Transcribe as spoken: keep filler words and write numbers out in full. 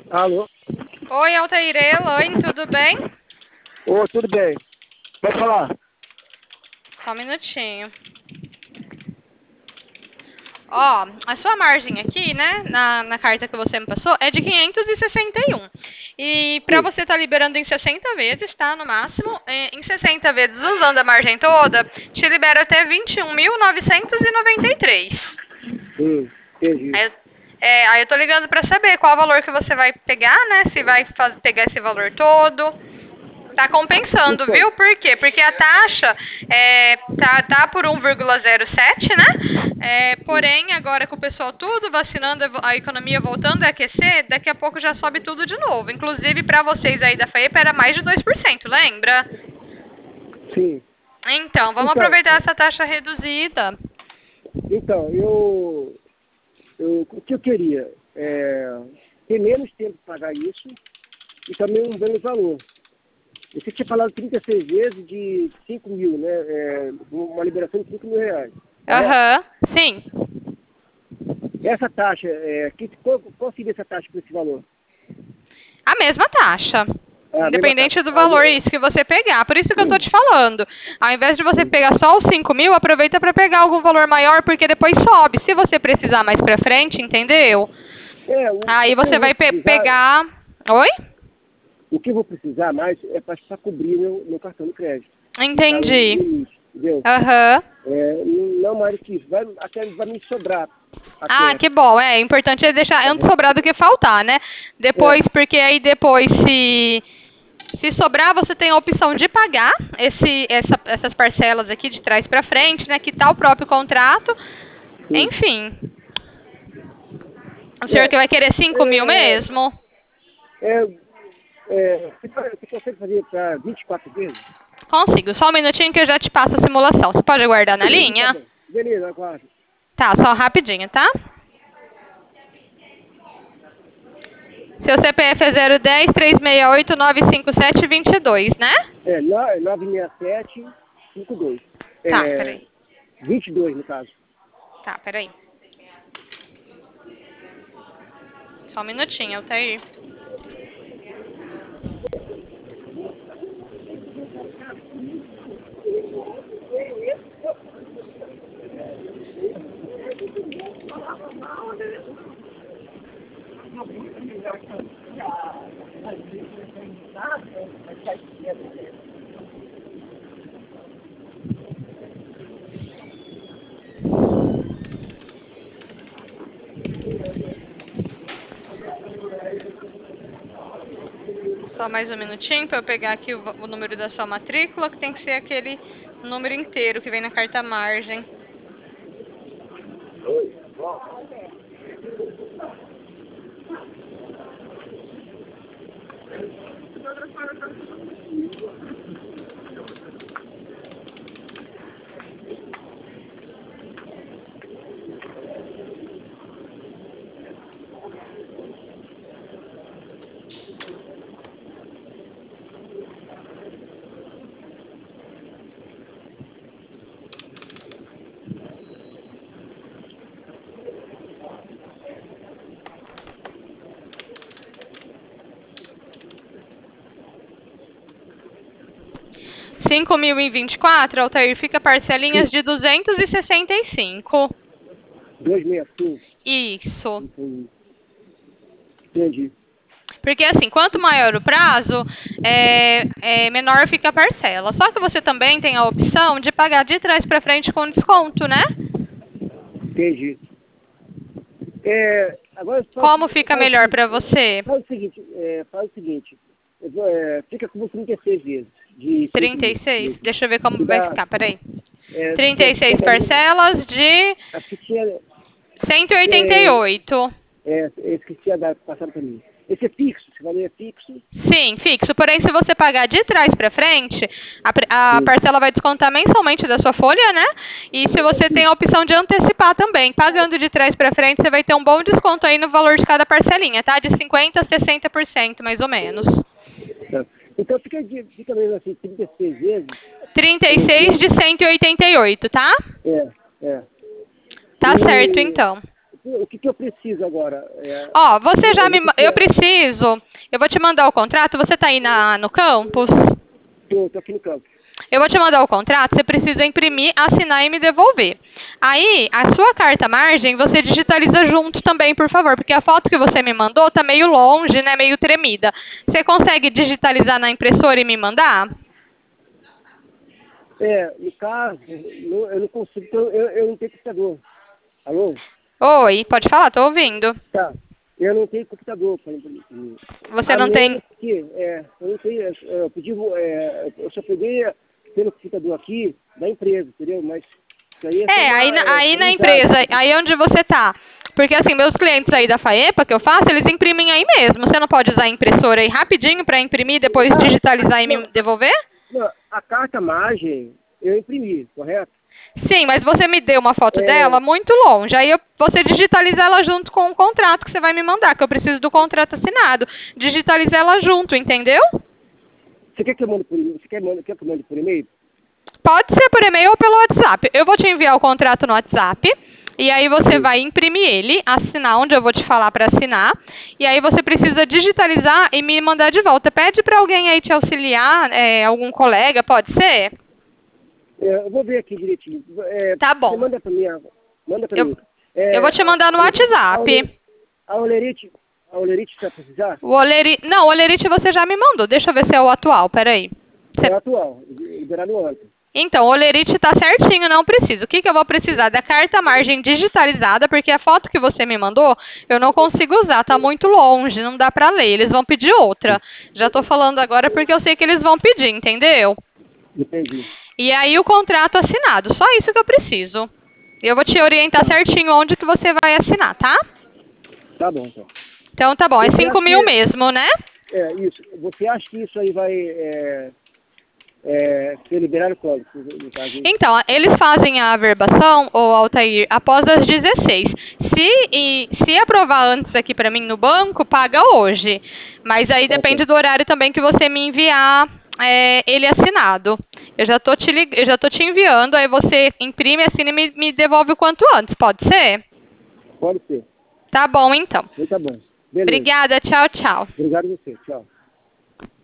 Alô? Oi, Altair, é Elaine, tudo bem? Ô, tudo bem. Pode falar. Só um minutinho. Ó, a sua margem aqui, né, na, na carta que você me passou, é de quinhentos e sessenta e um. E para Sim, você estar liberando em sessenta vezes, tá, no máximo, é, em sessenta vezes usando a margem toda, te libera até vinte e um mil novecentos e noventa e três. sim, entendi. Aí, eu- é, aí eu tô ligando para saber qual o valor que você vai pegar, né, se vai faz- pegar esse valor todo. Tá compensando, Então, viu? Por quê? Porque a taxa é, tá, tá por um vírgula zero sete, né? É, sim. porém, agora com o pessoal tudo vacinando, a economia voltando a aquecer, daqui a pouco já sobe tudo de novo. Inclusive, para vocês aí da FAEPA era mais de dois por cento, lembra? Sim. Então, vamos Então, aproveitar essa taxa reduzida. então eu, eu, o que eu queria é ter menos tempo para pagar isso e também um belo valor. Você tinha falado trinta e seis vezes de cinco mil, né? É, uma liberação de cinco mil reais. Correto? Aham, sim. Essa taxa, é, que, qual, qual seria essa taxa por esse valor? A mesma taxa. Ah, a mesma taxa. Independente do Ah, valor, me- isso que você pegar. Por isso que eu tô te falando. Ao invés de você sim. pegar só os cinco mil, aproveita para pegar algum valor maior, porque depois sobe. Se você precisar mais pra frente, entendeu? É, o, o Aí que eu você vou vai pe precisar, pegar. Oi? o que eu vou precisar mais é para cobrir meu, meu cartão de crédito. Está no Entendi. limite, entendeu? Aham. É, não mais do que isso. Vai, até vai me sobrar Ah, até. que bom. É, importante é deixar antes sobrar do que faltar, né? É, Depois, porque aí depois se se sobrar, você tem a opção de pagar esse, essa, essas parcelas aqui de trás para frente, né? Quitar o próprio contrato. sim. Enfim. O senhor É, que vai querer cinco mil é, mesmo? é, é, você, pode- você consegue fazer para vinte e quatro vezes? Consigo. Só um minutinho que eu já te passo a simulação. Você pode aguardar na Tá linha? bom. Beleza, aguardo. Tá, só rapidinho, tá? Seu C P F é zero um zero, três seis oito, nove cinco sete, dois dois, né? É, no- nove seis sete cinco dois. Tá, É, peraí. vinte e dois no caso. Tá, peraí. Só um minutinho, Altair. Só mais um minutinho para eu pegar aqui o, o número da sua matrícula, que tem que ser aquele número inteiro que vem na carta margem. cinco mil e vinte e quatro, Altair, fica parcelinhas Sim. de duzentos e sessenta e cinco. duzentos e sessenta e cinco. Isso. Entendi. Entendi. Porque assim, quanto maior o prazo, é, é, menor fica a parcela. Só que você também tem a opção de pagar de trás para frente com desconto, né? Entendi. É, agora faz, Como fica faz, o melhor seguinte, para você? faz o seguinte, é, faz o seguinte, eu vou, é, fica como trinta e seis vezes, de cinco trinta e mil seis. mesmo. Deixa eu ver como Que vai dá, ficar, peraí. é, trinta que e seis pegaria, parcelas de acho que tinha, cento e oitenta e é, oito. é, eu esqueci a data, passaram para mim. Esse é fixo, esse valor é fixo. Sim, fixo. Porém, se você pagar de trás para frente, a, pre- a Sim, parcela vai descontar mensalmente da sua folha, né? E se você tem sim. a opção de antecipar também, pagando de trás para frente, você vai ter um bom desconto aí no valor de cada parcelinha, tá? De cinquenta a sessenta por cento, mais ou menos. Tá. Então fica, de- fica mesmo assim, trinta e seis vezes, trinta e é, seis de, de cento e oitenta e oito, tá? é, é. Tá certo, E então. o que, que eu preciso agora? É, Ó, você já eu me... vou ma- ter Eu que- preciso... Eu vou te mandar o contrato. Você tá aí na, no campus? Tô, tô aqui no campo. Eu vou te mandar o contrato. Você precisa imprimir, assinar e me devolver. Aí, a sua carta margem, você digitaliza junto também, por favor. Porque a foto que você me mandou tá meio longe, né? Meio tremida. Você consegue digitalizar na impressora e me mandar? É, no caso, eu, eu não consigo, porque eu, eu, eu não tenho computador. Alô? Oi, pode falar, tô ouvindo. Tá. Eu não tenho computador para imprimir. Você A não tem... menos que, é, eu não tenho, é, eu, pedi, é, eu só peguei pelo computador aqui da empresa, entendeu? Mas isso aí é só É, aí uma, na, é, aí só na amizade. empresa, aí onde você tá. Porque assim, meus clientes aí da FAEPA que eu faço, eles imprimem aí mesmo. Você não pode usar a impressora aí rapidinho pra imprimir, depois Ah, digitalizar e me não, devolver? não, a carta margem eu imprimi, correto? Sim, mas você me deu uma foto dela É, muito longe. Aí eu, você digitaliza ela junto com o contrato que você vai me mandar, que eu preciso do contrato assinado. Digitaliza ela junto, entendeu? você quer que eu mande por e-mail? Você quer, manda- quer que eu mande por e-mail? Pode ser por e-mail ou pelo WhatsApp. Eu vou te enviar o contrato no WhatsApp. E aí você Sim. vai imprimir ele, assinar onde eu vou te falar para assinar. E aí você precisa digitalizar e me mandar de volta. Pede para alguém aí te auxiliar, é, algum colega, pode ser? É, eu vou ver aqui direitinho. É, Tá você bom. manda para mim, manda para Eu, mim. eu vou É, te a, mandar no a, WhatsApp. Ole- a Olerite, a Olerite você vai precisar? O Olerite... Não, o Olerite você já me mandou. Deixa eu ver se é o atual, peraí. É Cê- atual, liberado ontem. Então, o Olerite tá certinho, não preciso. O que, que eu vou precisar? Da carta margem digitalizada, porque a foto que você me mandou, eu não consigo usar, tá muito longe, não dá pra ler. Eles vão pedir outra. Já tô falando agora porque eu sei que eles vão pedir, entendeu? Entendi. E aí o contrato assinado, só isso que eu preciso. E eu vou te orientar Tá, certinho onde que você vai assinar, tá? tá bom, então. Então tá bom, é Você cinco acha mil que, mesmo, né? é, isso, você acha que isso aí vai é, é, ser liberado quando, no caso aí? Então, eles fazem a averbação, ou Altair, após as dezesseis. Se, e, se aprovar antes aqui pra mim no banco, paga hoje. Mas aí Ok. depende do horário também que você me enviar é, ele assinado. Eu já, tô te lig... eu já tô te enviando, aí você imprime, assina e me, me devolve o quanto antes, pode ser? Pode ser. Tá bom, então. Então tá bom. Beleza. Obrigada, tchau, tchau. Obrigado a você. Tchau.